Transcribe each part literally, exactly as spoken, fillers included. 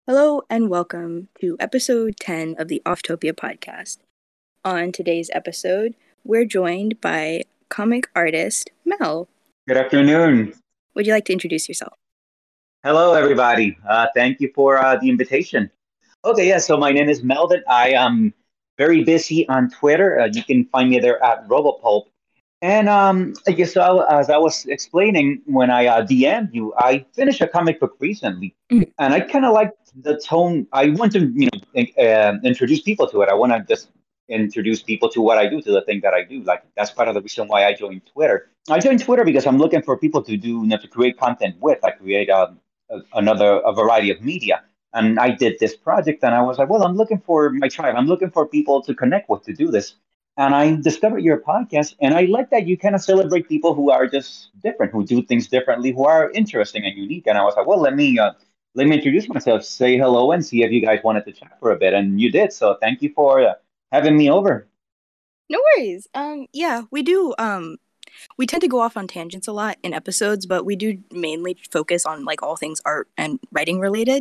Hello and welcome to episode ten of the Offtopia podcast. On today's episode, we're joined by comic artist Mel. Good afternoon. Would you like to introduce yourself? Hello, everybody. Uh, thank you for uh, the invitation. Okay, yeah, so my name is Melvin. I am very busy on Twitter. Uh, you can find me there at Robopulp. And um, I guess so, as I was explaining when I uh, D M'd you, I finished a comic book recently, Mhm. and I kind of like the tone. I want to, you know, in- uh, introduce people to it. I want to just introduce people to what I do, to the thing that I do. Like that's part of the reason why I joined Twitter. I joined Twitter because I'm looking for people to do, you know, to create content with. I create um, a, another a variety of media. And I did this project, and I was like, well, I'm looking for my tribe. I'm looking for people to connect with to do this. And I discovered your podcast, and I like that you kind of celebrate people who are just different, who do things differently, who are interesting and unique. And I was like, well, let me uh, let me introduce myself, say hello, and see if you guys wanted to chat for a bit. And you did, so thank you for uh, having me over. No worries. Um, yeah, we do. Um, we tend to go off on tangents a lot in episodes, but we do mainly focus on like all things art and writing related.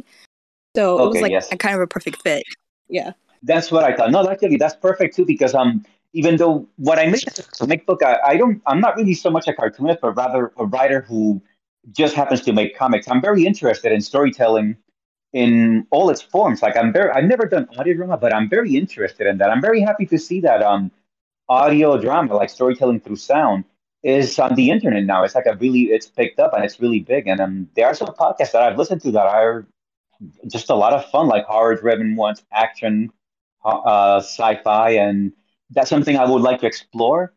So it was Okay, like yes. a kind of a perfect fit. Yeah. That's what I thought. No, actually, that's perfect too, because um, even though what I make as a comic book, I, I don't, I'm not really so much a cartoonist, but rather a writer who just happens to make comics. I'm very interested in storytelling in all its forms. Like I'm very, I've never done audio drama, but I'm very interested in that. I'm very happy to see that um, audio drama, like storytelling through sound, is on the internet now. It's like a really, it's picked up and it's really big. And um, there are some podcasts that I've listened to that are just a lot of fun, like horror-driven ones, action, uh, sci-fi, and that's something I would like to explore.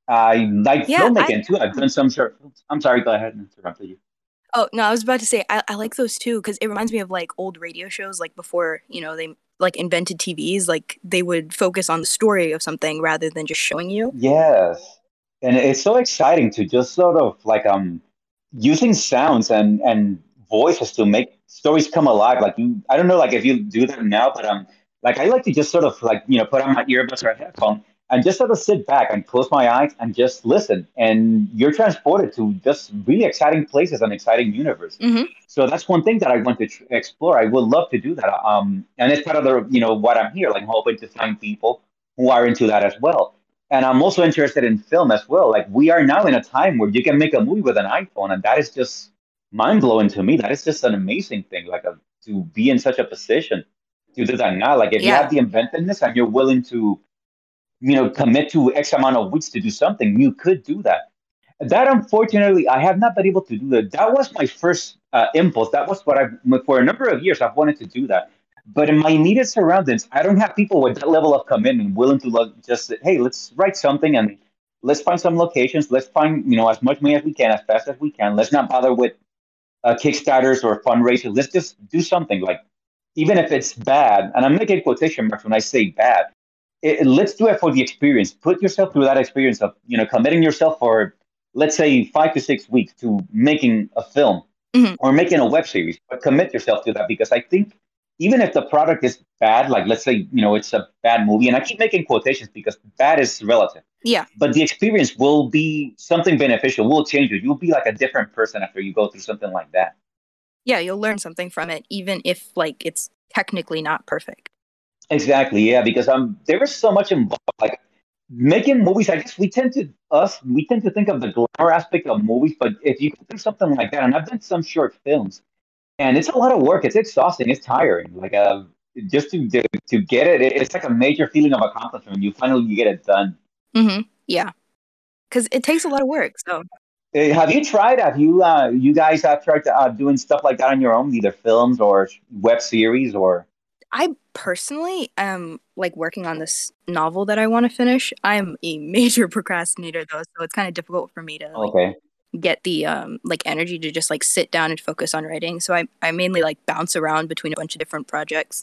I like Yeah, I filmmaking too. I've done some short films. I'm sorry, go ahead and interrupted you. Oh, no, I was about to say I, I like those too because it reminds me of like old radio shows, like before, you know, they like invented T Vs, like they would focus on the story of something rather than just showing you. Yes, and it's so exciting to just sort of like um using sounds and and voices to make stories come alive. Like you, I don't know, like if you do that now, but um, like I like to just sort of like you know put on my earbuds or headphone and just sort of sit back and close my eyes and just listen, and you're transported to just really exciting places and exciting universes. Mm-hmm. So that's one thing that I want to tr- explore. I would love to do that. Um, and it's part of the you know what I'm here, like hoping to find people who are into that as well. And I'm also interested in film as well. Like we are now in a time where you can make a movie with an iPhone, and that is just mind blowing to me. That is just an amazing thing. Like a, to be in such a position to do that now. Like if you Yeah. have the inventiveness and you're willing to, you know, commit to X amount of weeks to do something, you could do that. That unfortunately, I have not been able to do that. That was my first uh, impulse. That was what I, for a number of years, I've wanted to do that. But in my immediate surroundings, I don't have people with that level of commitment willing to look, just, hey, let's write something and let's find some locations. Let's find, you know, as much money as we can, as fast as we can. Let's not bother with uh, Kickstarters or fundraisers. Let's just do something like, even if it's bad, and I'm making quotation marks when I say bad, it, let's do it for the experience. Put yourself through that experience of you know committing yourself for let's say five to six weeks to making a film Mm-hmm. or making a web series, but commit yourself to that because I think even if the product is bad, like let's say you know it's a bad movie, and I keep making quotations because bad is relative, Yeah. but the experience will be something beneficial. Will change you. You'll be like a different person after you go through something like that. Yeah, you'll learn something from it, even if like it's technically not perfect. Exactly, yeah, because um, there is so much involved. Like making movies, I guess we tend to us we tend to think of the glamour aspect of movies, but if you do something like that, and I've done some short films, and it's a lot of work. It's exhausting. It's tiring. Like uh, just to to, to get it, it- it's like a major feeling of accomplishment. You finally you get it done. Mm-hmm. Yeah, because it takes a lot of work. So Uh, Have you tried? Have you uh, you guys have tried to, uh, doing stuff like that on your own, either films or web series or? I personally am like working on this novel that I want to finish. I'm a major procrastinator though, so it's kind of difficult for me to like Okay. get the um like energy to just like sit down and focus on writing. So I I mainly like bounce around between a bunch of different projects.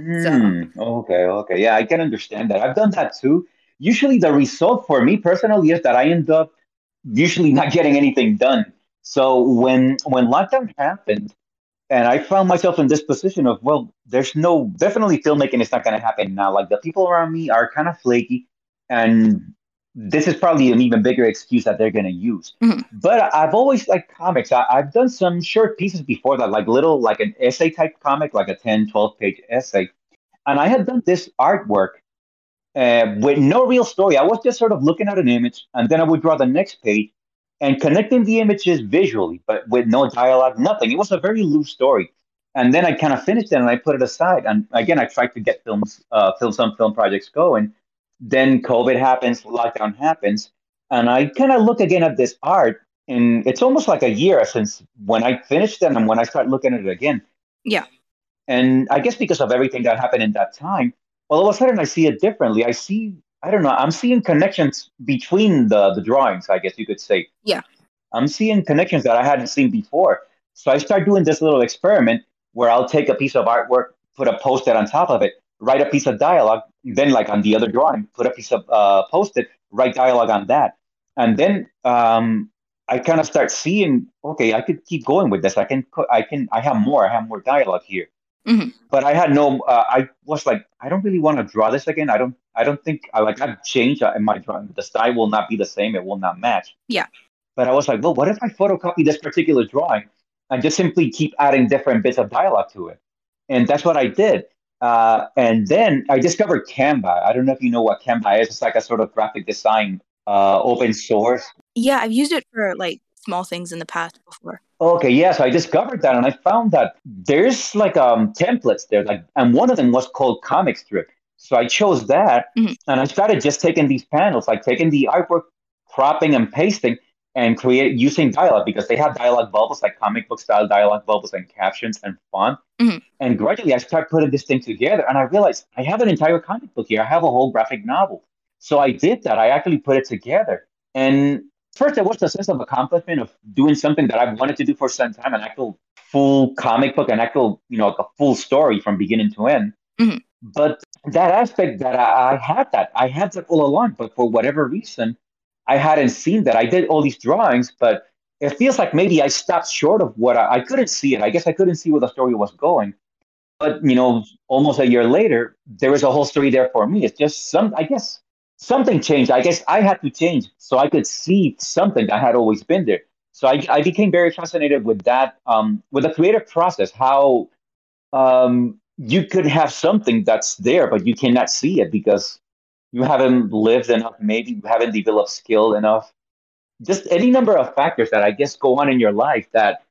So Mm, okay, okay. Yeah, I can understand that. I've done that too. Usually the result for me personally is that I end up usually not getting anything done. So when when lockdown happened and I found myself in this position of, well, there's no definitely filmmaking is not gonna happen now. Like the people around me are kind of flaky and this is probably an even bigger excuse that they're going to use. Mhm. But I've always liked comics. I, I've done some short pieces before that, like little, like an essay type comic, like a ten, twelve page essay. And I had done this artwork uh, with no real story. I was just sort of looking at an image, and then I would draw the next page and connecting the images visually, but with no dialogue, nothing. It was a very loose story. And then I kind of finished it and I put it aside. And again, I tried to get films, uh, film some film projects going. Then COVID happens, lockdown happens, and I kind of look again at this art, and it's almost like a year since when I finished it and when I start looking at it again. Yeah. And I guess because of everything that happened in that time, all of a sudden I see it differently. I see, I don't know, I'm seeing connections between the the drawings, I guess you could say. Yeah. I'm seeing connections that I hadn't seen before. So I start doing this little experiment where I'll take a piece of artwork, put a post-it on top of it, write a piece of dialogue, then like on the other drawing, put a piece of uh, post-it, write dialogue on that. And then um, I kind of start seeing, okay, I could keep going with this. I can, I can, I have more, I have more dialogue here. Hmm. But I had no, uh, I was like, I don't really want to draw this again. I don't, I don't think I like I've changed uh, in my drawing. The style will not be the same. It will not match. Yeah. But I was like, well, what if I photocopy this particular drawing and just simply keep adding different bits of dialogue to it? And that's what I did. Uh, and then I discovered Canva. I don't know if you know what Canva is. It's like a sort of graphic design, uh, open source. Yeah, I've used it for like small things in the past before. Okay, yeah. So I discovered that, and I found that there's like um templates there, like, and one of them was called Comic Strip. So I chose that, Mhm. and I started just taking these panels, like taking the artwork, cropping and pasting, and create using dialogue because they have dialogue bubbles, like comic book style dialogue bubbles and captions and font. Mhm. And gradually, I started putting this thing together, and I realized I have an entire comic book here. I have a whole graphic novel. So I did that. I actually put it together, and first there was the sense of accomplishment of doing something that I've wanted to do for some time, an actual full comic book, an actual, you know, like a full story from beginning to end. Mhm. But that aspect that I, I had that, I had that all along, but for whatever reason, I hadn't seen that. I did all these drawings, but it feels like maybe I stopped short of what I, I couldn't see it. I guess I couldn't see where the story was going. But you know, almost a year later, there was a whole story there for me. It's just some, I guess, something changed. I guess I had to change so I could see something that had always been there. So I, I became very fascinated with that, um, with the creative process, how um, you could have something that's there, but you cannot see it because you haven't lived enough, maybe you haven't developed skill enough. Just any number of factors that I guess go on in your life that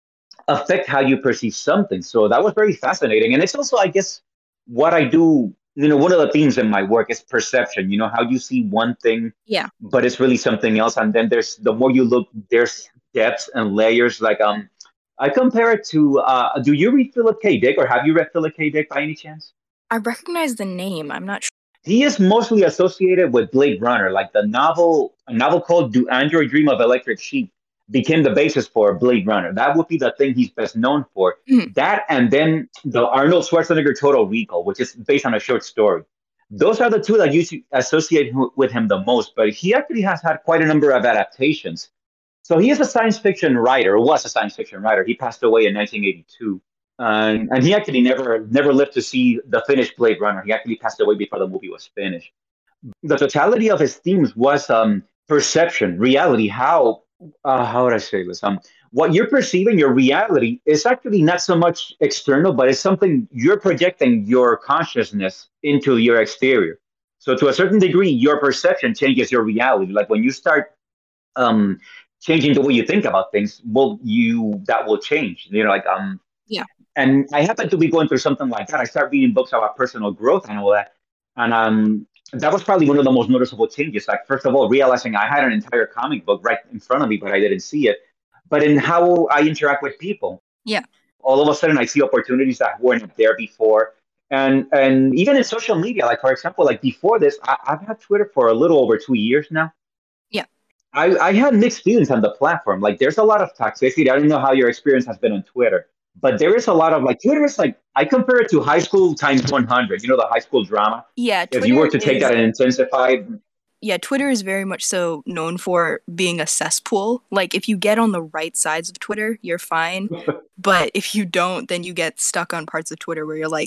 affect how you perceive something. So that was very fascinating. And it's also, I guess, what I do. You know, one of the themes in my work is perception. You know, how you see one thing, Yeah. but it's really something else. And then there's the more you look, there's depths and layers. Like um, I compare it to. Uh, do you read Philip K. Dick, or have you read Philip K. Dick by any chance? I recognize the name. I'm not sure. He is mostly associated with Blade Runner, like the novel, a novel called "Do Android Dream of Electric Sheep" became the basis for Blade Runner. That would be the thing he's best known for. Mhm. That and then the Arnold Schwarzenegger Total Recall, which is based on a short story. Those are the two that you associate with him the most. But he actually has had quite a number of adaptations. So he is a science fiction writer, or was a science fiction writer. He passed away in nineteen eighty-two. Um, and he actually never never lived to see the finished Blade Runner. He actually passed away before the movie was finished. The totality of his themes was um, perception, reality. How uh, how would I say this? Um, what you're perceiving, your reality, is actually not so much external, but it's something you're projecting your consciousness into your exterior. So to a certain degree, your perception changes your reality. Like when you start um, changing the way you think about things, well, you that will change. You know, like um, Yeah. and I happen to be going through something like that. I start reading books about personal growth and all that, and um, that was probably one of the most noticeable changes. Like first of all, realizing I had an entire comic book right in front of me, but I didn't see it. But in how I interact with people, Yeah. all of a sudden I see opportunities that weren't there before. And and even in social media, like for example, like before this, I, I've had Twitter for a little over two years now. Yeah. I, I had mixed feelings on the platform. Like, there's a lot of toxicity. I don't know how your experience has been on Twitter, but there is a lot of like Twitter is like I compare it to high school times one hundred. You know, the high school drama. Yeah. If you Twitter were to take is that and intensify it, yeah, Twitter is very much so known for being a cesspool. Like if you get on the right sides of Twitter, you're fine. But if you don't, then you get stuck on parts of Twitter where you're like,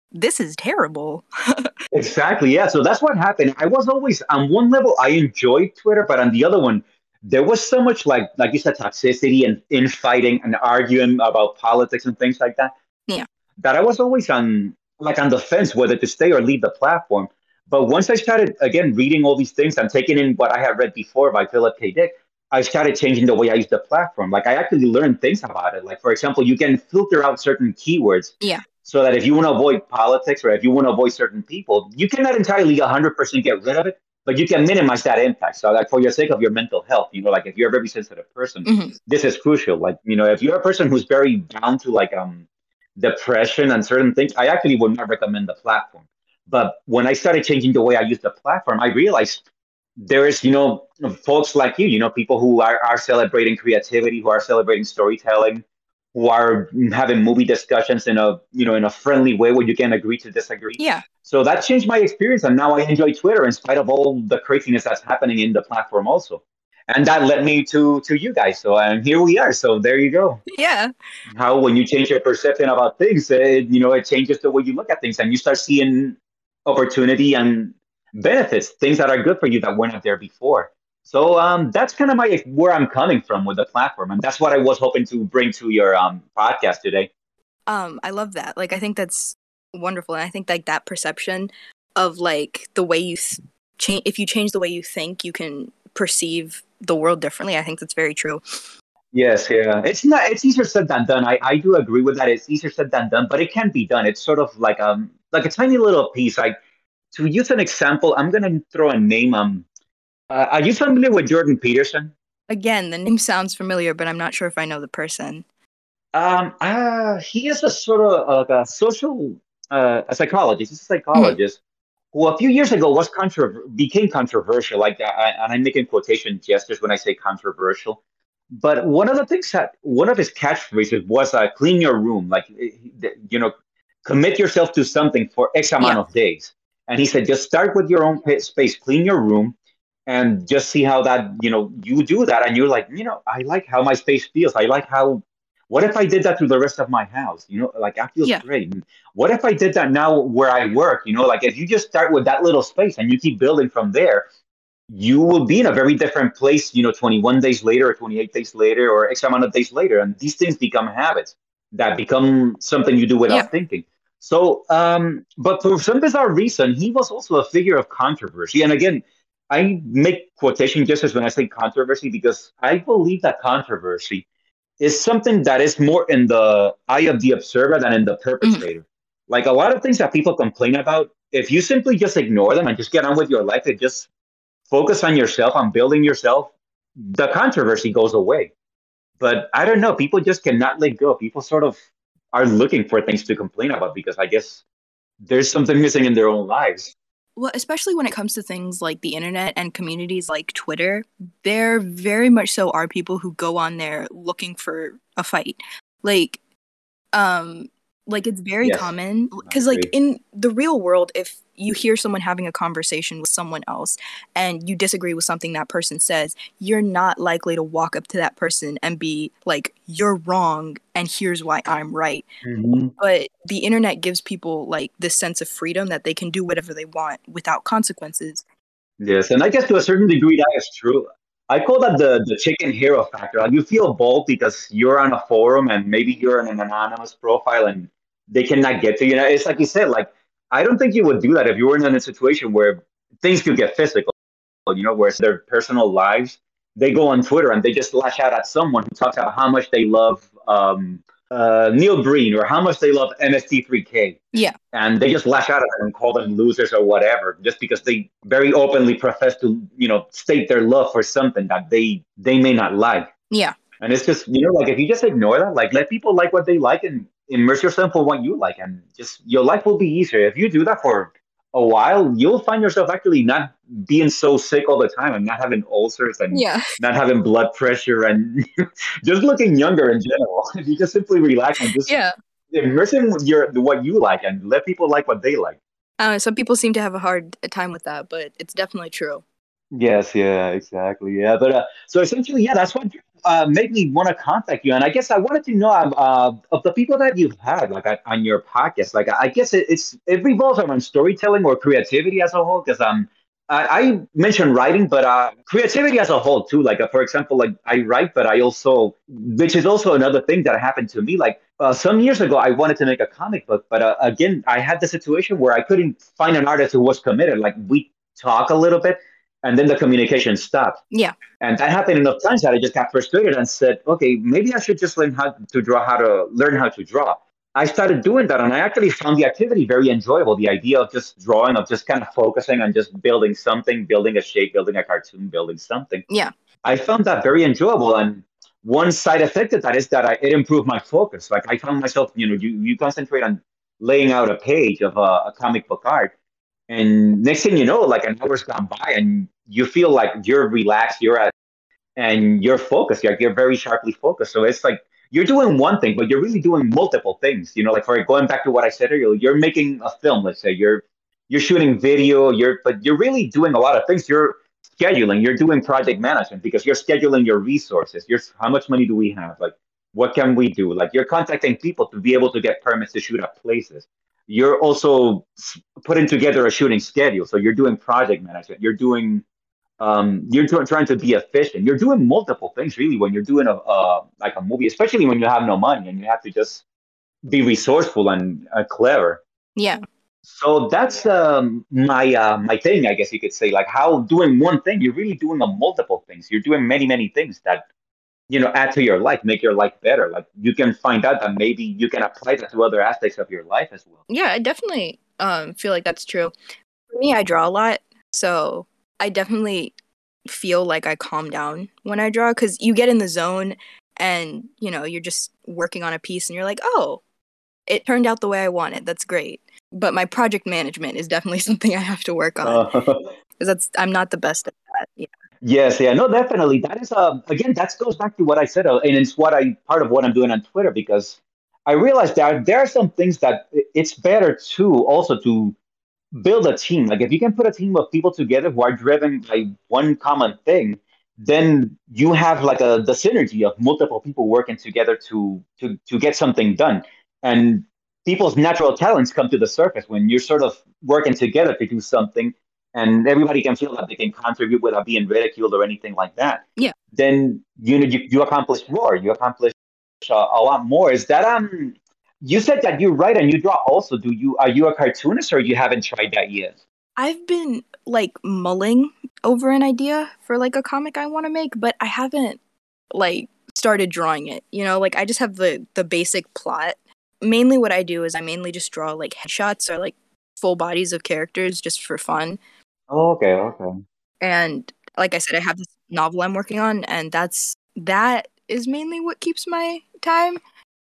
this is terrible. Exactly. Yeah. So that's what happened. I was always on one level, I enjoyed Twitter, but on the other one, there was so much like like you said, toxicity and infighting and arguing about politics and things like that. Yeah. That I was always on like on the fence whether to stay or leave the platform. But once I started again reading all these things and taking in what I had read before by Philip K. Dick, I started changing the way I use the platform. Like I actually learned things about it. Like for example, you can filter out certain keywords Yeah. so that if you want to avoid politics or if you want to avoid certain people, you cannot entirely one hundred percent get rid of it, but you can minimize that impact. So like for your sake of your mental health, you know, like if you're a very sensitive person, Hmm. this is crucial. Like, you know, if you're a person who's very down to like um depression and certain things, I actually would not recommend the platform. But when I started changing the way I use the platform, I realized there is, you know, folks like you, you know, people who are, are celebrating creativity, who are celebrating storytelling, who are having movie discussions in a, you know, in a friendly way where you can agree to disagree. Yeah. So that changed my experience, and now I enjoy Twitter in spite of all the craziness that's happening in the platform also. And that led me to to you guys. So and here we are. So there you go. Yeah. How when you change your perception about things, it, you know, it changes the way you look at things, and you start seeing opportunity and benefits, things that are good for you that weren't there before. So um, that's kind of my where I'm coming from with the platform, and that's what I was hoping to bring to your um, podcast today. Um, I love that. Like, I think that's wonderful, and I think like that perception of like the way you th- change. If you change the way you think, you can perceive the world differently. I think that's very true. Yes, yeah. It's not it's easier said than done. I, I do agree with that. It's easier said than done, but it can be done. It's sort of like um like a tiny little piece. Like to use an example, I'm gonna throw a name. Um uh, are you familiar with Jordan Peterson? Again, the name sounds familiar, but I'm not sure if I know the person. Um uh he is a sort of like a social uh a psychologist. He's a Mhm. psychologist who a few years ago was controver- became controversial. Like I, and I'm making quotation gestures when I say controversial. But one of the things that one of his catchphrases was uh, "clean your room," like you know, commit yourself to something for X amount Yeah. of days. And he said, just start with your own pa- space, clean your room, and just see how that you know you do that, and you're like, you know, I like how my space feels. I like how. What if I did that to the rest of my house? You know, like that feels Yeah. great. What if I did that now where I work? You know, like if you just start with that little space and you keep building from there, you will be in a very different place, you know, twenty-one days later or twenty-eight days later or X amount of days later. And these things become habits that become something you do Yeah. without thinking. So, um, but for some bizarre reason, he was also a figure of controversy. And again, I make quotation gestures when I say controversy because I believe that controversy is something that is more in the eye of the observer than in the Mhm. perpetrator. Like a lot of things that people complain about, if you simply just ignore them and just get on with your life, it just focus on yourself, on building yourself, the controversy goes away. But I don't know, people just cannot let go. People sort of are looking for things to complain about because I guess there's something missing in their own lives. Well, especially when it comes to things like the internet and communities like Twitter, there very much so are people who go on there looking for a fight. Like, um, like it's very Yes, common I because, like, agree. in the real world, if you hear someone having a conversation with someone else and you disagree with something that person says, you're not likely to walk up to that person and be like, "You're wrong, and here's why I'm right." Mhm. But the internet gives people like this sense of freedom that they can do whatever they want without consequences. Yes, and I guess to a certain degree that is true. I call that the the chicken hero factor. Like you feel bold because you're on a forum and maybe you're in an anonymous profile and they cannot get to you. Know, it's like you said, like I don't think you would do that if you were in a situation where things could get physical, you know, where it's their personal lives. They go on Twitter and they just lash out at someone who talks about how much they love um, uh, Neil Breen or how much they love M S T three K Yeah, and they just lash out at them and call them losers or whatever, just because they very openly profess to, you know, state their love for something that they they may not like. yeah, And it's just, you know, like if you just ignore that, like let people like what they like and immerse yourself in what you like, and just your life will be easier. If you do that for a while, you'll find yourself actually not being so sick all the time and not having ulcers and yeah, not having blood pressure and just looking younger in general. If you just simply relax and just yeah. immerse in your what you like and let people like what they like. Uh, some people seem to have a hard time with that, but it's definitely true. Yes, yeah, exactly. Yeah, but uh, so essentially, yeah, that's what uh, made me want to contact you. And I guess I wanted to know um, uh, of the people that you've had like on on your podcast. Like, I guess it, it's it revolves around storytelling or creativity as a whole. Because um, I, I mentioned writing, but uh, creativity as a whole too. Like, uh, for example, like I write, but I also, which is also another thing that happened to me. Like uh, some years ago, I wanted to make a comic book, but uh, again, I had the situation where I couldn't find an artist who was committed. Like we talk a little bit and then the communication stopped. Yeah. And that happened enough times that I just got frustrated and said, okay, maybe I should just learn how to draw, how to learn how to draw. I started doing that and I actually found the activity very enjoyable. The idea of just drawing, of just kind of focusing on just building something, building a shape, building a cartoon, building something. Yeah. I found that very enjoyable. And one side effect of that is that I, it improved my focus. Like I found myself, you know, you, you concentrate on laying out a page of a, a comic book art and next thing you know, like an hour's gone by, and you feel like you're relaxed, you're at, and you're focused. Like you're very sharply focused. So it's like you're doing one thing, but you're really doing multiple things. You know, like for going back to what I said earlier, you're making a film. Let's say you're you're shooting video. You're but you're really doing a lot of things. You're scheduling. You're doing project management because you're scheduling your resources. You're how much money do we have? Like what can we do? Like you're contacting people to be able to get permits to shoot at places. You're also putting together a shooting schedule. So you're doing project management. You're doing um, you're tr- trying to be efficient. You're doing multiple things really when you're doing a uh, like a movie, especially when you have no money and you have to just be resourceful and uh, clever. Yeah. So that's um, my uh, my thing, I guess you could say. Like how doing one thing, you're really doing a multiple things. You're doing many many things that you know add to your life, make your life better. Like you can find out that maybe you can apply that to other aspects of your life as well. Yeah, I definitely um feel like that's true. For me, I draw a lot, so I definitely feel like I calm down when I draw because you get in the zone and you know you're just working on a piece and you're like, oh, it turned out the way I wanted. That's great. But my project management is definitely something I have to work on Uh, because that's I'm not the best at that. Yeah. Yes, yeah, no, definitely. That is um again, that goes back to what I said, uh, and it's what I part of what I'm doing on Twitter because I realized that there are some things that i- it's better to also to build a team. Like if you can put a team of people together who are driven by one common thing, then you have like a the synergy of multiple people working together to to to get something done. And people's natural talents come to the surface when you're sort of working together to do something and everybody can feel that they can contribute without being ridiculed or anything like that. Yeah. Then you know you, you accomplish more. You accomplish a, a lot more. Is that um you said that you write and you draw also. Do you are you a cartoonist or you haven't tried that yet? I've been like mulling over an idea for like a comic I want to make, but I haven't like started drawing it. You know, like I just have the the basic plot. Mainly what I do is I mainly just draw like headshots or like full bodies of characters just for fun. Oh, okay, okay. And like I said, I have this novel I'm working on and that's that is mainly what keeps my time.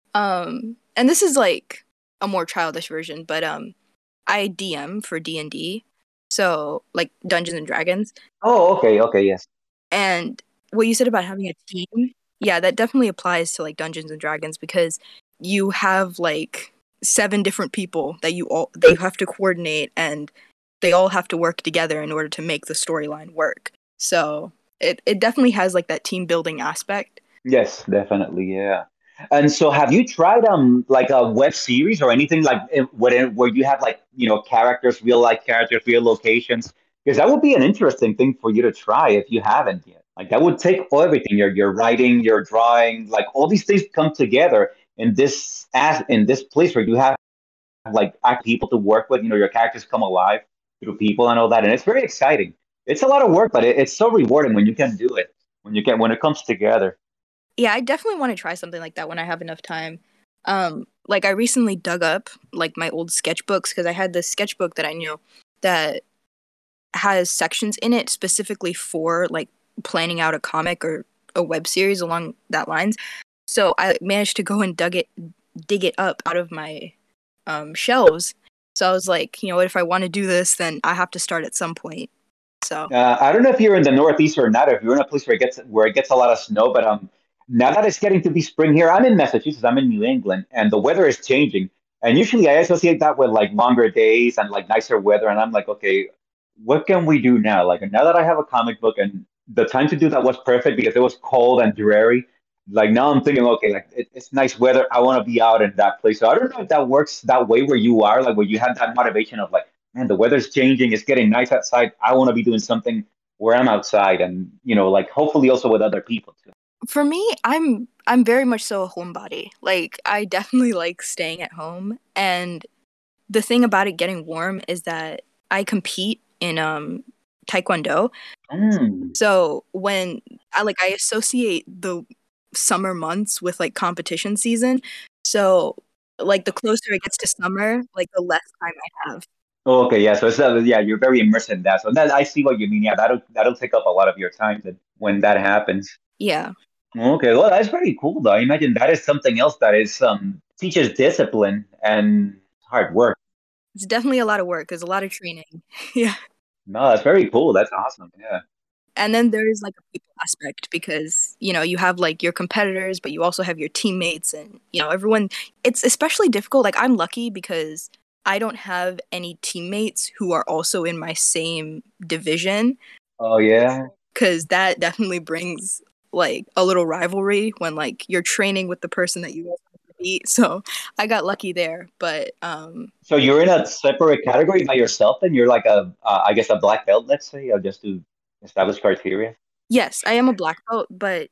Um and this is like a more childish version, but um I D M for D and D. So, like Dungeons and Dragons. Oh, okay, okay, yes. And what you said about having a team, yeah, that definitely applies to like Dungeons and Dragons because you have like seven different people that you all that you have to coordinate and they all have to work together in order to make the storyline work. So, it it definitely has like that team building aspect. Yes, definitely, yeah. And so, have you tried um like a web series or anything like eh, where where you have like you know characters, real life characters, real locations? Because that would be an interesting thing for you to try if you haven't yet. Like that would take everything your your writing, your drawing, like all these things come together in this as in this place where you have like act people to work with. You know, your characters come alive through people and all that, and it's very exciting. It's a lot of work, but it, it's so rewarding when you can do it. When you can when it comes together. Yeah, I definitely want to try something like that when I have enough time. Um, like I recently dug up like my old sketchbooks because I had this sketchbook that I knew that has sections in it specifically for like planning out a comic or a web series along that lines. So I managed to go and dug it, dig it up out of my um, shelves. So I was like, you know what? If I want to do this, then I have to start at some point. So Uh, I don't know if you're in the Northeast or not, if you're in a place where it gets where it gets a lot of snow, but um, now that it's getting to be spring here, I'm in Massachusetts, I'm in New England, and the weather is changing. And usually I associate that with like longer days and like nicer weather, and I'm like, okay, what can we do now? Like now that I have a comic book, and the time to do that was perfect because it was cold and dreary. Like now I'm thinking, okay, like it, it's nice weather. I want to be out in that place. So I don't know if that works that way where you are, like where you have that motivation of like, man, the weather's changing. It's getting nice outside. I want to be doing something where I'm outside, and you know, like hopefully also with other people too. For me, I'm I'm very much so a homebody. Like I definitely like staying at home, and the thing about it getting warm is that I compete in um taekwondo. Mm. So when I like I associate the summer months with like competition season. So like the closer it gets to summer, like the less time I have. Oh, okay, yeah. So it's uh, yeah, you're very immersed in that. So that I see what you mean. Yeah, that'll that'll take up a lot of your time then when that happens. Yeah. Okay, well, that's very cool though. I imagine that is something else that is um teaches discipline and hard work. It's definitely a lot of work. There's a lot of training. Yeah. No, that's very cool. That's awesome. Yeah. And then there is like a people aspect because, you know, you have like your competitors, but you also have your teammates and, you know, everyone. It's especially difficult. Like, I'm lucky because I don't have any teammates who are also in my same division Oh yeah. because that definitely brings like a little rivalry when like you're training with the person that you want to beat. So I got lucky there. But um, So you're in a separate category by yourself, and you're like a uh, I guess a black belt, let's say, or just to establish criteria. yes, I am a black belt, but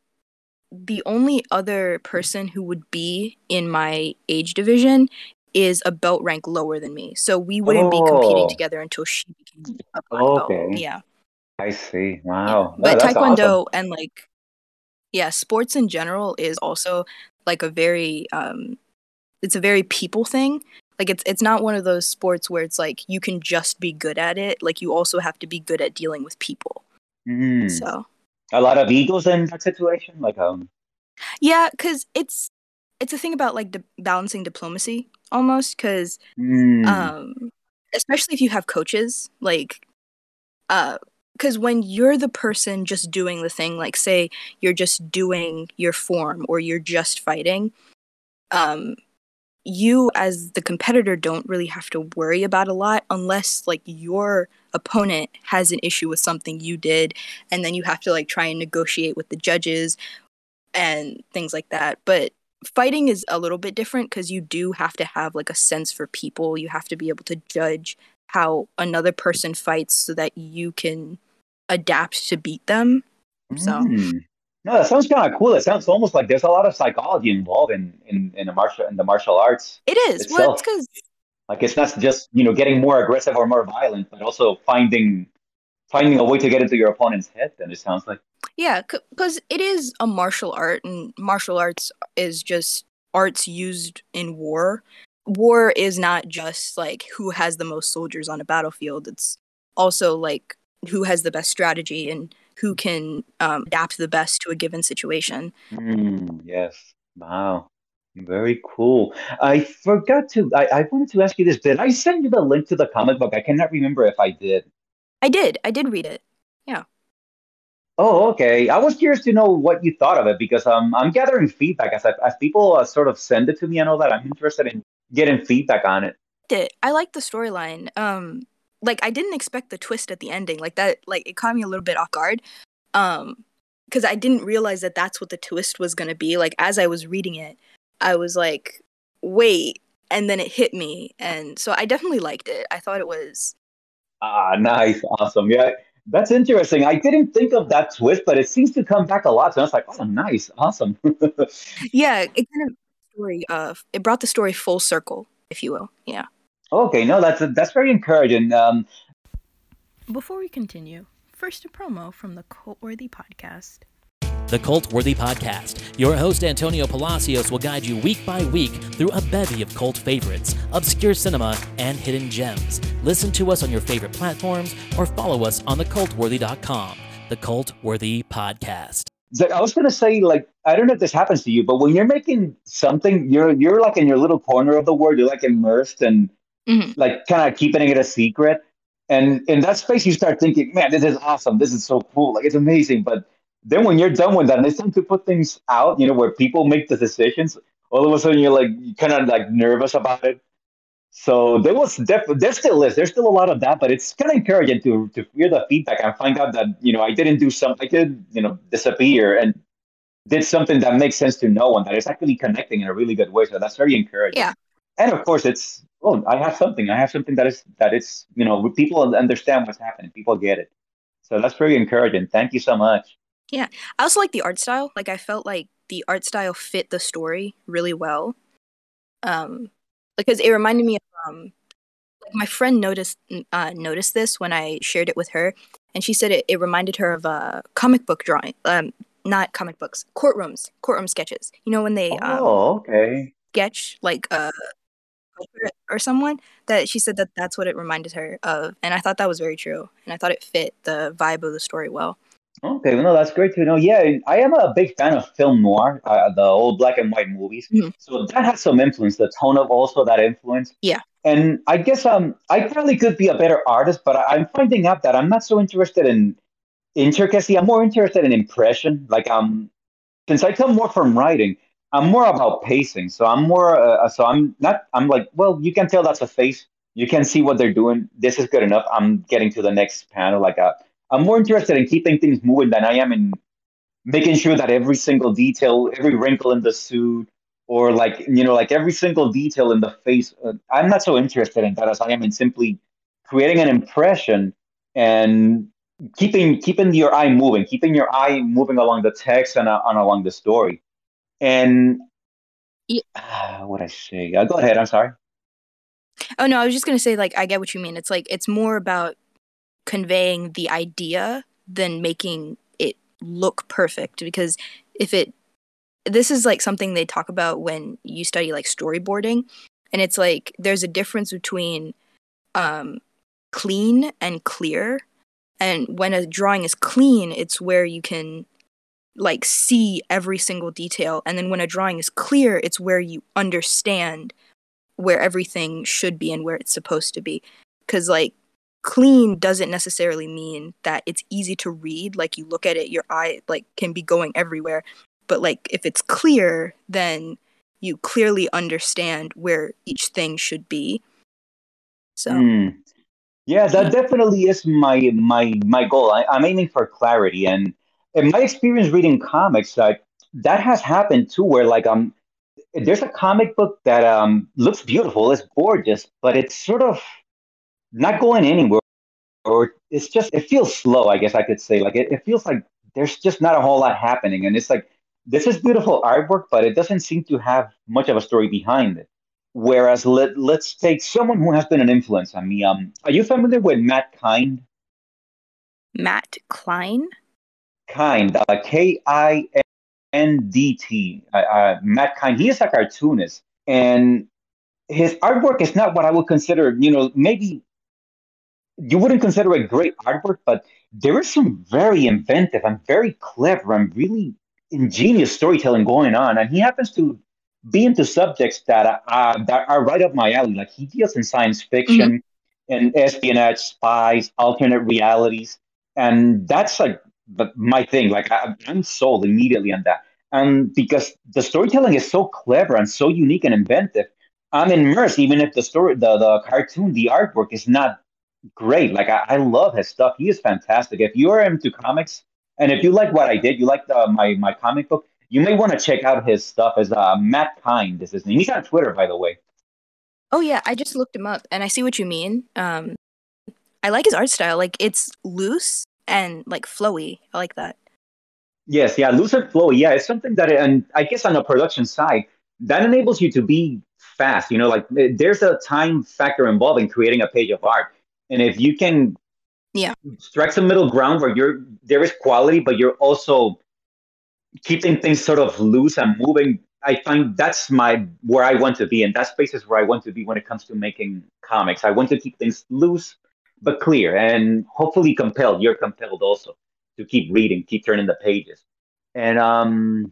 the only other person who would be in my age division is a belt rank lower than me. So we wouldn't be competing Oh, together until she became a black belt. okay. Yeah. I see. Yeah. Wow. No, But that's awesome. taekwondo and like yeah, sports in general is also like a very um it's a very people thing. Like it's it's not one of those sports where it's like you can just be good at it. Like you also have to be good at dealing with people. Mm. So, A lot of egos in that situation. Like um. yeah, cuz it's it's a thing about like di- balancing diplomacy almost cuz Mm. um especially if you have coaches like uh because when you're the person just doing the thing, like say you're just doing your form or you're just fighting, um you as the competitor don't really have to worry about a lot unless like your opponent has an issue with something you did, and then you have to like try and negotiate with the judges and things like that. But fighting is a little bit different because you do have to have like a sense for people. You have to be able to judge how another person fights so that you can adapt to beat them. So Mm. No, that sounds kind of cool. It sounds almost like there's a lot of psychology involved in in in the martial in the martial arts it is. Well, it's itself. because Like it's not just, you know, getting more aggressive or more violent, but also finding finding a way to get into your opponent's head. Then it sounds like. yeah, because it is a martial art, and martial arts is just arts used in war. War is not just like who has the most soldiers on a battlefield. It's also like who has the best strategy and who can um, adapt the best to a given situation. Mm, yes. Wow. Very cool. I forgot to. I, I wanted to ask you this. Did I send you the link to the comic book? I cannot remember if I did. I did. I did read it. Yeah. Oh, okay. I was curious to know what you thought of it because um, I'm gathering feedback as I, as people uh, sort of send it to me and all that. I'm interested in getting feedback on it. Did I like the storyline? Um, like I didn't expect the twist at the ending. Like that. Like it caught me a little bit off guard. Um, because I didn't realize that that's what the twist was gonna be. Like as I was reading it, I was like, wait, and then it hit me, and so I definitely liked it. I thought it was Ah, nice, awesome. Yeah, that's interesting. I didn't think of that twist, but it seems to come back a lot. So I was like, oh, nice, awesome. yeah, it kind of story of it brought the story full circle, if you will. Yeah. Okay, no, that's that's very encouraging. Um, Before we continue, first a promo from the Cultworthy podcast. The Cult Worthy Podcast. Your host, Antonio Palacios, will guide you week by week through a bevy of cult favorites, obscure cinema, and hidden gems. Listen to us on your favorite platforms or follow us on the cult worthy dot com. The Cult Worthy Podcast. Zach, I was gonna say, like, I don't know if this happens to you, but when you're making something, you're you're like in your little corner of the world. You're like immersed and Hmm. like kind of keeping it a secret. And in that space, you start thinking, man, this is awesome. This is so cool. Like, it's amazing. But then when you're done with that and it's time to put things out, you know, where people make the decisions, all of a sudden you're like, kind of like nervous about it. So there was def- there still is there's still a lot of that, but it's kind of encouraging to to hear the feedback and find out that you know I didn't do something, I did you know disappear and did something that makes sense to no one, that is actually connecting in a really good way. So that's very encouraging. Yeah. And of course, it's oh, I have something. I have something that is that it's you know people understand what's happening. People get it. So that's very encouraging. Thank you so much. Yeah. I also like the art style. Like I felt like the art style fit the story really well. Um, because it reminded me of um, like my friend noticed uh, noticed this when I shared it with her, and she said it, it reminded her of uh, comic book drawing. Um, not comic books, courtrooms, courtroom sketches. You know when they um Oh, okay. sketch like a portrait or someone. That she said that that's what it reminded her of, and I thought that was very true, and I thought it fit the vibe of the story well. Okay, well, no, that's great to know. Yeah, I am a big fan of film noir, uh, the old black and white movies. Mhm. So that has some influence. The tone of also that influence. Yeah. And I guess um, I probably could be a better artist, but I, I'm finding out that I'm not so interested in intricacy. I'm more interested in impression. Like um, since I come more from writing, I'm more about pacing. So I'm more. Uh, so I'm not. I'm like, well, you can tell that's a face. You can see what they're doing. This is good enough. I'm getting to the next panel. Like uh, I'm more interested in keeping things moving than I am in making sure that every single detail, every wrinkle in the suit, or like you know, like every single detail in the face. Uh, I'm not so interested in that as I am in simply creating an impression and keeping keeping your eye moving, keeping your eye moving along the text and, uh, and along the story. And Ye- uh, what I say? Uh, go ahead. I'm sorry. Oh no, I was just gonna say like I get what you mean. It's like it's more about conveying the idea than making it look perfect, because if it this is like something they talk about when you study like storyboarding, and it's like there's a difference between um clean and clear, and when a drawing is clean it's where you can like see every single detail, and then when a drawing is clear it's where you understand where everything should be and where it's supposed to be. Because like clean doesn't necessarily mean that it's easy to read, like you look at it your eye like can be going everywhere, but like if it's clear then you clearly understand where each thing should be. So Hmm. Yeah, that yeah. definitely is my my my goal. I, I'm aiming for clarity, and in my experience reading comics, like that has happened too, where like um, there's a comic book that um looks beautiful, it's gorgeous, but it's sort of not going anywhere, or it's just it feels slow. I guess I could say like it, it feels like there's just not a whole lot happening, and it's like this is beautiful artwork, but it doesn't seem to have much of a story behind it. Whereas let let's take someone who has been an influence on me. Um, are you familiar with Matt Kind? Matt Klein. Kind, uh, K I N D T. Uh, uh, Matt Kind. He is a cartoonist, and his artwork is not what I would consider. You know, maybe you wouldn't consider it great artwork, but there is some very inventive and very clever and really ingenious storytelling going on. And he happens to be into subjects that are, that are right up my alley. Like he deals in science Mm-hmm. fiction and espionage, spies, alternate realities, and that's like the, my thing. Like I, I'm sold immediately on that. And because the storytelling is so clever and so unique and inventive, I'm immersed, even if the story, the, the cartoon, the artwork is not great. Like I, I love his stuff. He is fantastic. If you're into comics and if you like what I did, you like the, my my comic book, you may want to check out his stuff. As uh, Matt Kind is his name. He's on Twitter, by the way. Oh yeah, I just looked him up and I see what you mean. um I like his art style, like it's loose and like flowy. I like that. Yes, yeah, Lucid Flow. Yeah, it's something that, and I guess on the production side, that enables you to be fast. You know, like eh, there's a time factor involved in creating a page of art, and if you can Yeah. strike some middle ground where you're there is quality, but you're also keeping things sort of loose and moving. I find that's my where I want to be, and that space is where I want to be when it comes to making comics. I want to keep things loose but clear, and hopefully compelled. You're compelled also to keep reading, keep turning the pages. And um,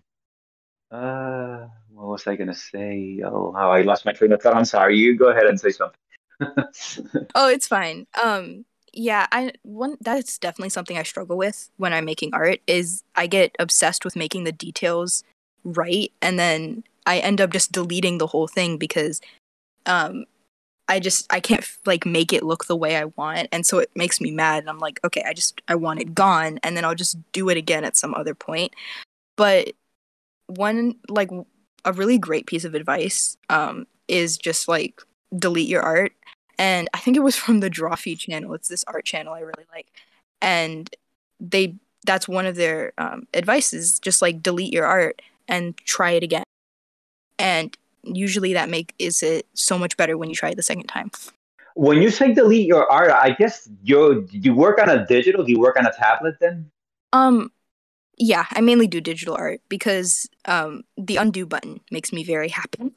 uh, what was I gonna say? Oh, how I lost my train of thought. I'm sorry. You go ahead and say something. Oh, it's fine. Um, yeah, I one that's definitely something I struggle with when I'm making art is I get obsessed with making the details right, and then I end up just deleting the whole thing because um I just I can't like make it look the way I want, and so it makes me mad. And I'm like, okay, I just I want it gone, and then I'll just do it again at some other point. But one like a really great piece of advice um, is just like delete your art. And I think it was from the Drawfee channel. It's this art channel I really like, and they that's one of their um, advices. Just like delete your art and try it again. And usually that make is it so much better when you try it the second time. When you say delete your art, I guess you you work on a digital. Do you work on a tablet then? Um, yeah, I mainly do digital art because um, the undo button makes me very happy.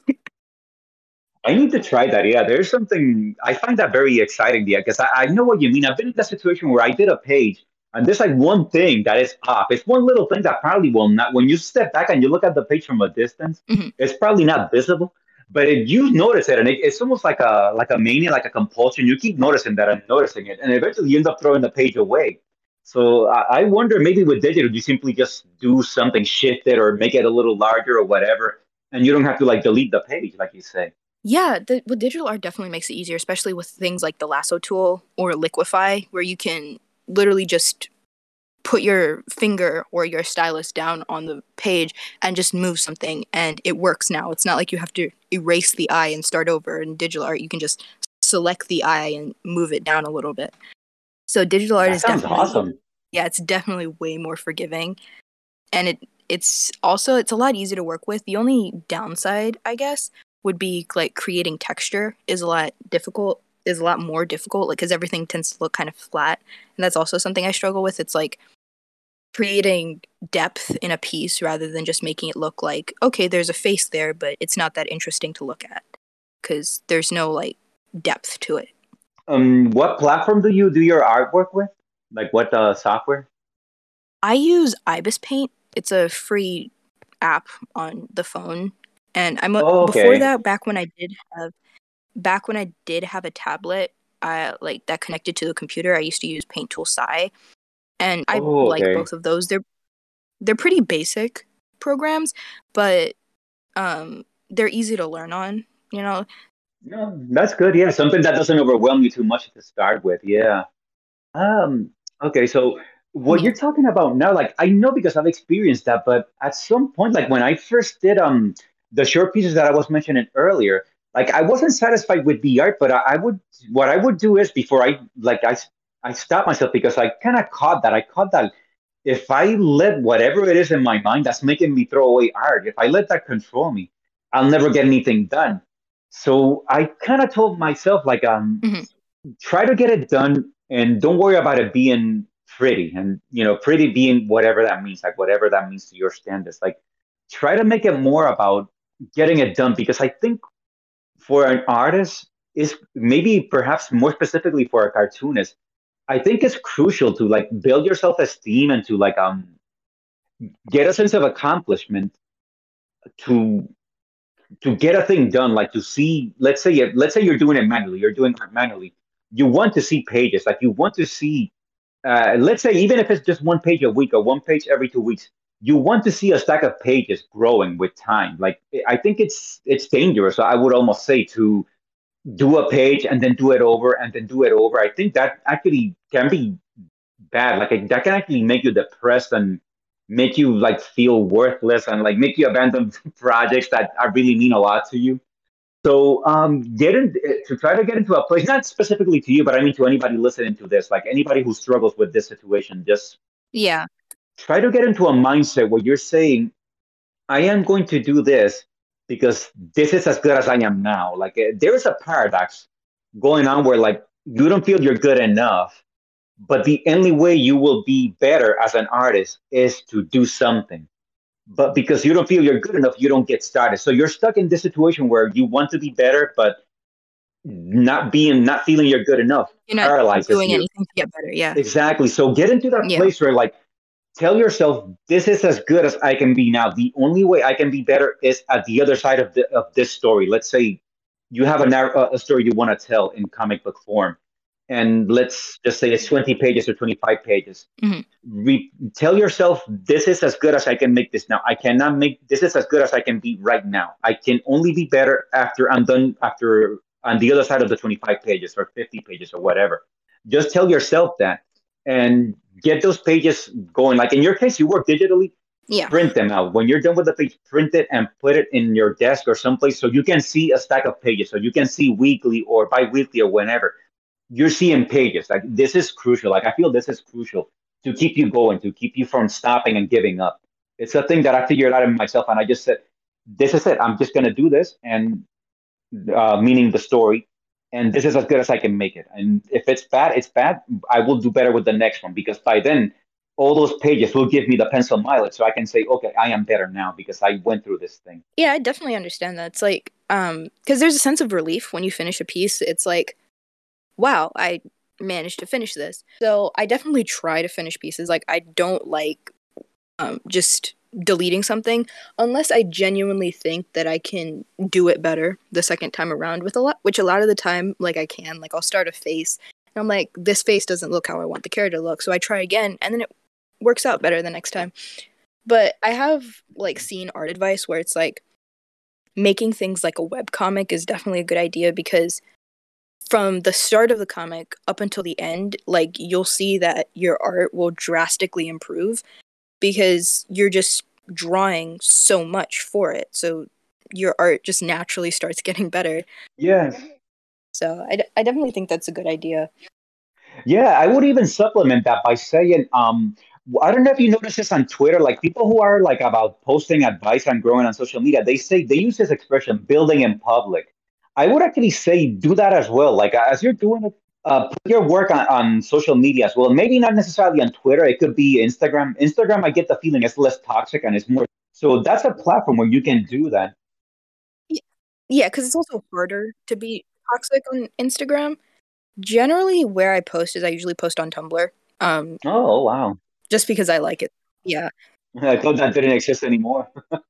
I need to try that. Yeah, there's something I find that very exciting. Yeah, because I, I know what you mean. I've been in that situation where I did a page and there's like one thing that is off. It's one little thing that probably will not. When you step back and you look at the page from a distance, hmm it's probably not visible. But if you notice it, and it, it's almost like a like a mania, like a compulsion. You keep noticing that and noticing it, and eventually you end up throwing the page away. So I, I wonder maybe with digital, you simply just do something, shift it, or make it a little larger or whatever, and you don't have to like delete the page, like you say. Yeah, the, with digital art definitely makes it easier, especially with things like the lasso tool or Liquify, where you can literally just put your finger or your stylus down on the page and just move something, and it works now. It's not like you have to erase the eye and start over. In digital art, you can just select the eye and move it down a little bit. So digital art That is sounds definitely, awesome. yeah, it's definitely way more forgiving, and it it's also it's a lot easier to work with. The only downside, I guess, would be like creating texture is a lot difficult is a lot more difficult, like because everything tends to look kind of flat, and that's also something I struggle with. It's like creating depth in a piece rather than just making it look like, okay, there's a face there, but it's not that interesting to look at because there's no like depth to it. Um, what platform do you do your artwork with? Like what uh, software? I use Ibis Paint. It's a free app on the phone, and I'm a, Oh, before okay. that, back when I did have back when I did have a tablet, I like that connected to the computer. I used to use Paint Tool Sai, and I Oh, like okay. both of those. They're they're pretty basic programs, but um, they're easy to learn on. You know, No, that's good. Yeah, something that doesn't overwhelm you too much to start with. Yeah. Um, okay, so what yeah. you're talking about now, like I know because I've experienced that, but at some point, like when I first did um the short pieces that I was mentioning earlier, like I wasn't satisfied with the art, but I, I would what I would do is before I like I I stopped myself because I kind of caught that. I caught that if I let whatever it is in my mind that's making me throw away art, if I let that control me, I'll never get anything done. So I kind of told myself like um hmm try to get it done and don't worry about it being pretty and you know pretty being whatever that means like whatever that means to your standards like try to make it more about getting it done because I think for an artist is maybe perhaps more specifically for a cartoonist I think it's crucial to like build your self-esteem and to like um get a sense of accomplishment to to get a thing done, like to see, let's say, let's say you're doing it manually, you're doing it manually. You want to see pages, like you want to see, uh, let's say, even if it's just one page a week or one page every two weeks, you want to see a stack of pages growing with time. Like I think it's it's dangerous. I would almost say to do a page and then do it over and then do it over. I think that actually can be bad. Like it, that can actually make you depressed and make you like feel worthless and like make you abandon projects that are really mean a lot to you. So um, get in to try to get into a place, not specifically to you, but I mean to anybody listening to this, like anybody who struggles with this situation, just Yeah. try to get into a mindset where you're saying, I am going to do this because this is as good as I am now. Like uh, there is a paradox going on where like you don't feel you're good enough but the only way you will be better as an artist is to do something. But because you don't feel you're good enough, you don't get started. So you're stuck in this situation where you want to be better, but not being, not feeling you're good enough You're not paralyzes doing you. anything to get better. Yeah. Exactly. So get into that Yeah. place where like, tell yourself, this is as good as I can be now. The only way I can be better is at the other side of, the, of this story. Let's say you have a, narr- a story you want to tell in comic book form. And let's just say it's twenty pages or twenty-five pages. hmm Re- tell yourself, this is as good as I can make this now. I cannot make this is as good as I can be right now. I can only be better after I'm done, after on the other side of the twenty-five pages or fifty pages or whatever. Just tell yourself that and get those pages going. Like in your case, you work digitally, Yeah. print them out. When you're done with the page, print it and put it in your desk or someplace so you can see a stack of pages, so you can see weekly or bi-weekly or whenever you're seeing pages. Like this is crucial. Like I feel this is crucial to keep you going, to keep you from stopping and giving up. It's a thing that I figured out in myself, and I just said, "This is it. I'm just gonna do this," and uh, meaning the story, and this is as good as I can make it. And if it's bad, it's bad. I will do better with the next one because by then, all those pages will give me the pencil mileage, so I can say, "Okay, I am better now because I went through this thing." Yeah, I definitely understand that. It's like, um, because there's a sense of relief when you finish a piece. It's like, wow, I managed to finish this. So I definitely try to finish pieces. Like I don't like um, just deleting something unless I genuinely think that I can do it better the second time around with a lot, which a lot of the time, like I can, like I'll start a face and I'm like, this face doesn't look how I want the character to look. So I try again and then it works out better the next time. But I have like seen art advice where it's like making things like a webcomic is definitely a good idea because from the start of the comic up until the end, like you'll see that your art will drastically improve because you're just drawing so much for it. So your art just naturally starts getting better. Yes. So I, d- I definitely think that's a good idea. Yeah, I would even supplement that by saying, um, I don't know if you notice this on Twitter, like people who are like about posting advice and growing on social media, they say they use this expression, building in public. I would actually say do that as well. Like as you're doing it, uh, put your work on, on social media as well. Maybe not necessarily on Twitter. It could be Instagram. Instagram, I get the feeling it's less toxic and it's more. So that's a platform where you can do that. Y- Yeah, because it's also harder to be toxic on Instagram. Generally, where I post is I usually post on Tumblr, um, Oh, wow. just because I like it. Yeah. I thought that didn't exist anymore.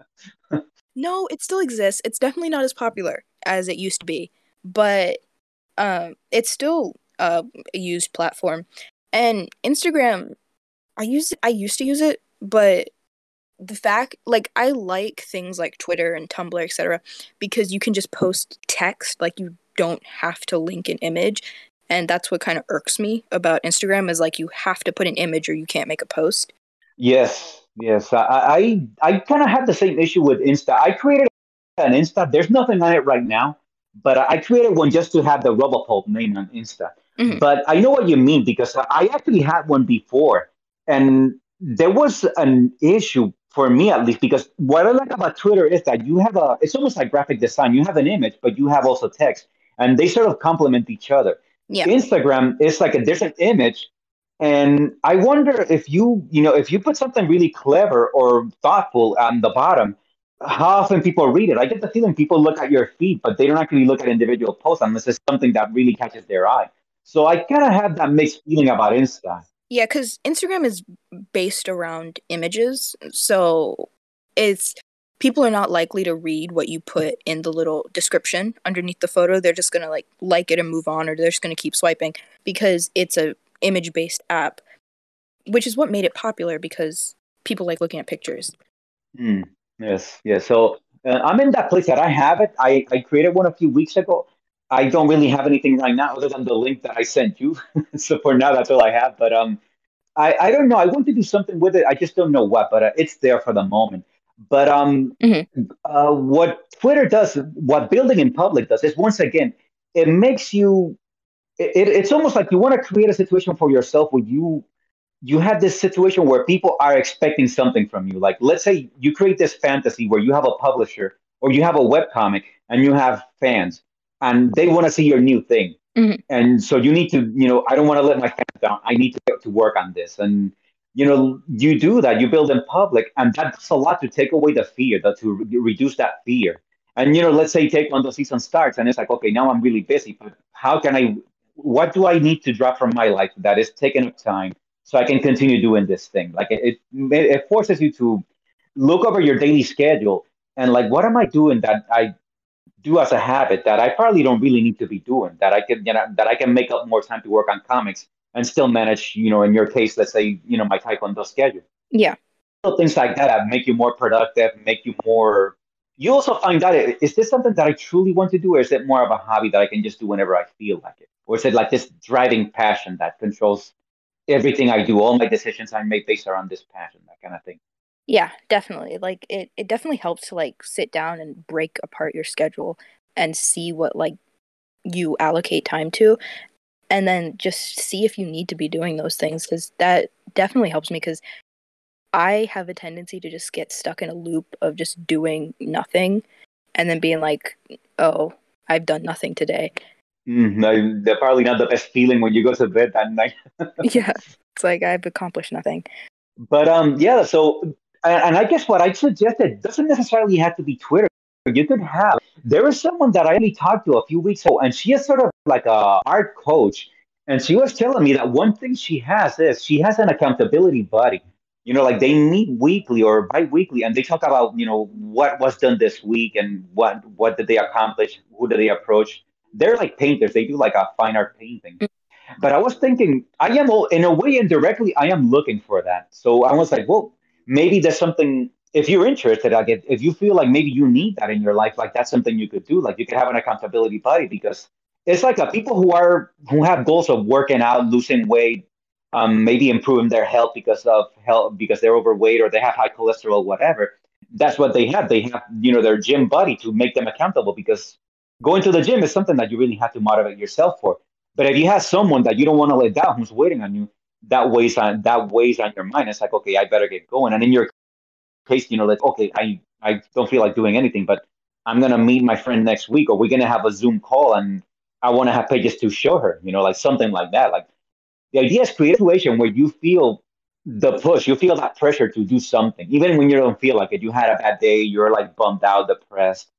No, it still exists. It's definitely not as popular as it used to be, but um, it's still uh, a used platform. And Instagram, I use I used to use it, but the fact like I like things like Twitter and Tumblr, et cetera, because you can just post text, like you don't have to link an image. And that's what kind of irks me about Instagram is like you have to put an image or you can't make a post. Yes, yes. I I, I kind of had the same issue with Insta. I created an Insta. There's nothing on it right now, but I created one just to have the Robopulp name on Insta. Hmm. But I know what you mean because I actually had one before, and there was an issue for me at least because what I like about Twitter is that you have a. It's almost like graphic design. You have an image, but you have also text, and they sort of complement each other. Yeah. Instagram is like a different image, and I wonder if you, you know, if you put something really clever or thoughtful on the bottom, how often people read it. I get the feeling people look at your feed, but they don't actually look at individual posts unless it's something that really catches their eye. So I kind of have that mixed feeling about Insta. Yeah, because Instagram is based around images, so it's people are not likely to read what you put in the little description underneath the photo. They're just gonna like like it and move on, or they're just gonna keep swiping because it's a image based app, which is what made it popular because people like looking at pictures. Hmm. Yes, yes. So uh, I'm in that place that I have it. I, I created one a few weeks ago. I don't really have anything right now other than the link that I sent you. So for now, that's all I have. But um, I, I don't know. I want to do something with it. I just don't know what, but uh, it's there for the moment. But um, Hmm. uh, what Twitter does, what building in public does, is once again, it makes you. It, it, it's almost like you want to create a situation for yourself where you you have this situation where people are expecting something from you. Like, let's say you create this fantasy where you have a publisher or you have a webcomic and you have fans, and they want to see your new thing. Hmm. And so you need to, you know, I don't want to let my fans down. I need to get to work on this. And, you know, you do that, you build in public, and that's a lot to take away the fear, that to re- reduce that fear. And, you know, let's say take one of the season starts and it's like, okay, now I'm really busy, but how can I, what do I need to drop from my life that is taking up time so I can continue doing this thing? Like it, it, it forces you to look over your daily schedule and like, what am I doing that I do as a habit that I probably don't really need to be doing, that I can, you know, that I can make up more time to work on comics and still manage, you know, in your case, let's say, you know, my taekwondo schedule. Yeah. So things like that that make you more productive, make you more, you also find out, i- is this something that I truly want to do, or is it more of a hobby that I can just do whenever I feel like it? Or is it like this driving passion that controls everything I do, all my decisions I make based around this passion, that kind of thing? Yeah, definitely. Like it, it definitely helps to like sit down and break apart your schedule and see what like you allocate time to, and then just see if you need to be doing those things, because that definitely helps me, because I have a tendency to just get stuck in a loop of just doing nothing and then being like, oh, I've done nothing today. Mm, no, they're probably not the best feeling when you go to bed that night. Yeah, it's like I've accomplished nothing. But um, yeah. So, and, and I guess what I suggested doesn't necessarily have to be Twitter. You could have. There was someone that I only talked to a few weeks ago, and she is sort of like a art coach, and she was telling me that one thing she has is she has an accountability buddy. You know, like they meet weekly or bi-weekly, and they talk about you know what was done this week and what what did they accomplish, who did they approach. They're like painters. They do like a fine art painting. But I was thinking, I am al- in a way indirectly, I am looking for that. So I was like, well, maybe there's something. If you're interested, like if, if you feel like maybe you need that in your life, like that's something you could do. Like you could have an accountability buddy because it's like a people who are who have goals of working out, losing weight, um, maybe improving their health because of health because they're overweight or they have high cholesterol, whatever. That's what they have. They have you know their gym buddy to make them accountable because going to the gym is something that you really have to motivate yourself for. But if you have someone that you don't want to let down, who's waiting on you, that weighs on that weighs on your mind. It's like, okay, I better get going. And in your case, you know, like, okay, I I don't feel like doing anything, but I'm gonna meet my friend next week, or we're gonna have a Zoom call, and I want to have pages to show her, you know, like something like that. Like the idea is create a situation where you feel the push, you feel that pressure to do something, even when you don't feel like it. You had a bad day, you're like bummed out, depressed,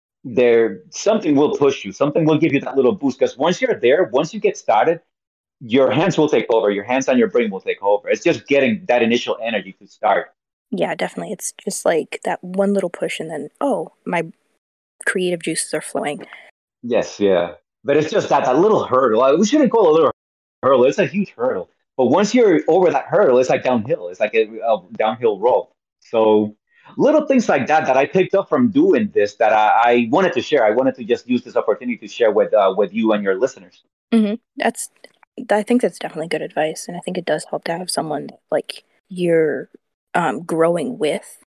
there something will push you, something will give you that little boost because once you're there, once you get started, your hands will take over, your hands on your brain will take over. It's just getting that initial energy to start. Yeah, definitely. It's just like that one little push, and then, oh, my creative juices are flowing. Yes, yeah, but it's just that that little hurdle. Like, we shouldn't call it a little hurdle, it's a huge hurdle, but once you're over that hurdle, it's like downhill, it's like a, a downhill roll. So little things like that that I picked up from doing this that I, I wanted to share. I wanted to just use this opportunity to share with uh, with you and your listeners. hmm That's, I think that's definitely good advice, and I think it does help to have someone that, like, you're um, growing with,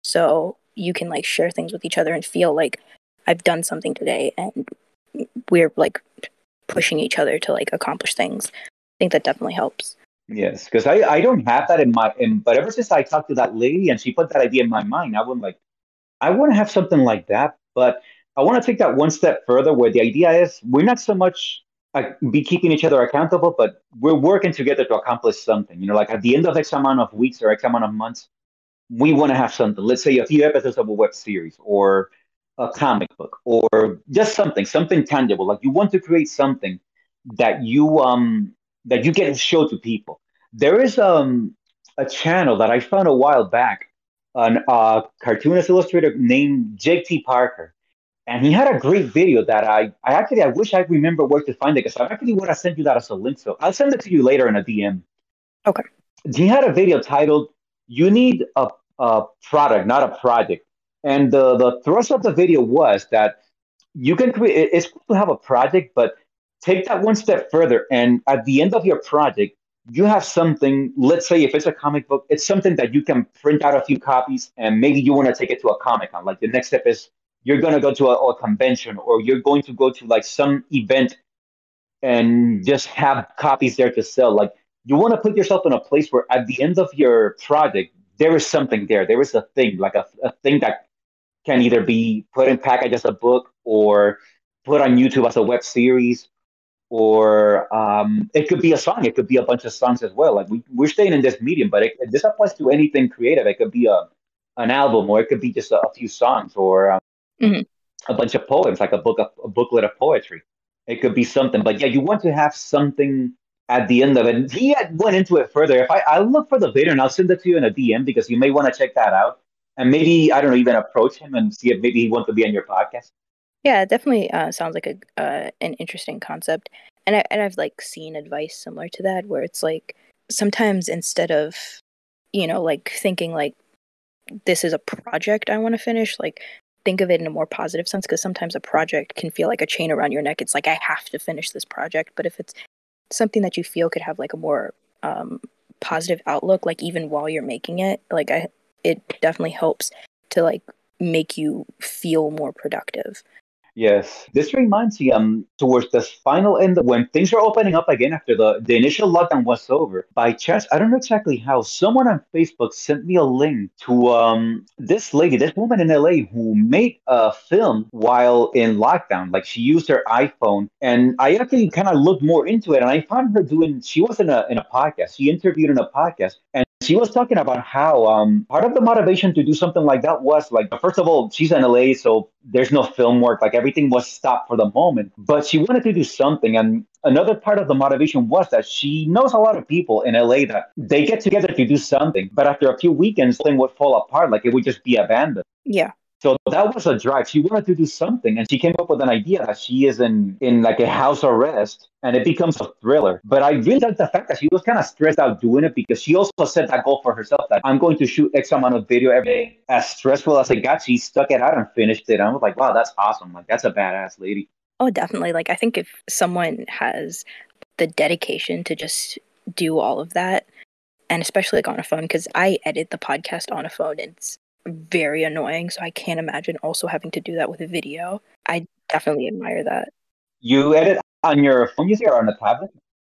so you can like share things with each other and feel like I've done something today, and we're like pushing each other to like accomplish things. I think that definitely helps. Yes, because I, I don't have that in my in, but ever since I talked to that lady and she put that idea in my mind, I would like I want to have something like that, but I want to take that one step further where the idea is we're not so much like be keeping each other accountable, but we're working together to accomplish something. You know, like at the end of X amount of weeks or X amount of months, we want to have something. Let's say a few episodes of a web series or a comic book or just something, something tangible. Like you want to create something that you um that you can show to people. There is um a channel that I found a while back, an uh, cartoonist illustrator named Jake T. Parker, and he had a great video that I I actually I wish I remember where to find it because I actually want to send you that as a link. So I'll send it to you later in a D M. Okay. He had a video titled "You Need a, a Product, Not a Project," and the the thrust of the video was that you can create. it- It's cool to have a project, but take that one step further. And at the end of your project, you have something. Let's say if it's a comic book, it's something that you can print out a few copies, and maybe you want to take it to a comic con. Like the next step is you're gonna go to a, a convention, or you're going to go to like some event and just have copies there to sell. Like you want to put yourself in a place where at the end of your project, there is something there. There is a thing, like a, a thing that can either be put in package as a book or put on YouTube as a web series, or um, it could be a song. It could be a bunch of songs as well. Like we, we're staying in this medium, but it, this applies to anything creative. It could be a an album, or it could be just a, a few songs, or um, hmm a bunch of poems, like a book of a booklet of poetry. It could be something, but yeah, you want to have something at the end of it. He had went into it further. If I I'll look for the video and I'll send it to you in a D M because you may want to check that out. And maybe I don't know, even approach him and see if maybe he wants to be on your podcast. Yeah, it definitely uh, sounds like a uh, an interesting concept, and I and I've like seen advice similar to that where it's like sometimes instead of, you know, like thinking like this is a project I want to finish, like think of it in a more positive sense, because sometimes a project can feel like a chain around your neck. It's like, I have to finish this project. But if it's something that you feel could have like a more um, positive outlook, like even while you're making it, like I, it definitely helps to like make you feel more productive. Yes, this reminds me, um, towards the final end, when things are opening up again after the, the initial lockdown was over, by chance, I don't know exactly how, someone on Facebook sent me a link to um this lady, this woman in L A who made a film while in lockdown. Like she used her iPhone, and I actually kind of looked more into it, and I found her doing, she was in a in a podcast. She interviewed in a podcast, and she was talking about how um, part of the motivation to do something like that was like, first of all, she's in L A, so there's no film work. Like everything was stopped for the moment. But she wanted to do something. And another part of the motivation was that she knows a lot of people in L A that they get together to do something. But after a few weekends, thing would fall apart. Like it would just be abandoned. Yeah. So that was a drive. She wanted to do something, and she came up with an idea that she is in in like a house arrest, and it becomes a thriller. But I really like the fact that she was kind of stressed out doing it, because she also set that goal for herself that I'm going to shoot X amount of video every day. As stressful as it got, she stuck it out and finished it. And I was like, wow, that's awesome. Like that's a badass lady. Oh, definitely. Like I think if someone has the dedication to just do all of that, and especially like on a phone, because I edit the podcast on a phone, and it's very annoying, so I can't imagine also having to do that with a video. I definitely admire that. You edit on your phone, you say, or on a tablet?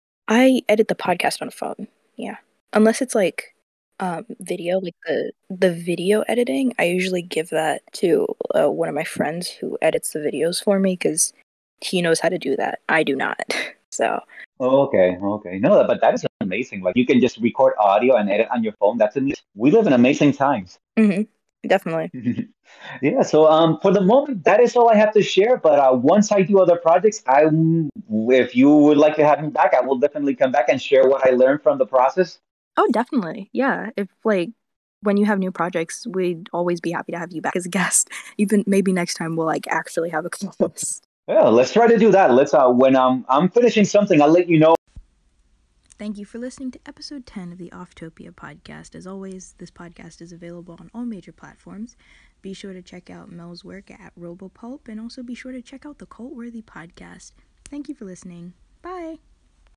I edit the podcast on a phone, yeah. Unless it's like um, video, like the the video editing, I usually give that to uh, one of my friends who edits the videos for me, because he knows how to do that. I do not. So. Oh, okay, okay. No, but that is amazing. Like you can just record audio and edit on your phone. That's amazing. We live in amazing times. Mm-hmm. Definitely. Yeah, so um, for the moment, that is all I have to share. But uh, once I do other projects, I, if you would like to have me back, I will definitely come back and share what I learned from the process. Oh, definitely. Yeah. If like when you have new projects, we'd always be happy to have you back as a guest. Even maybe next time we'll like actually have a co-host. Yeah, let's try to do that. Let's uh, when um, I'm finishing something, I'll let you know. Thank you for listening to episode ten of the Offtopia podcast. As always, this podcast is available on all major platforms. Be sure to check out Mel's work at Robopulp, and also be sure to check out the Cult Worthy podcast. Thank you for listening. Bye.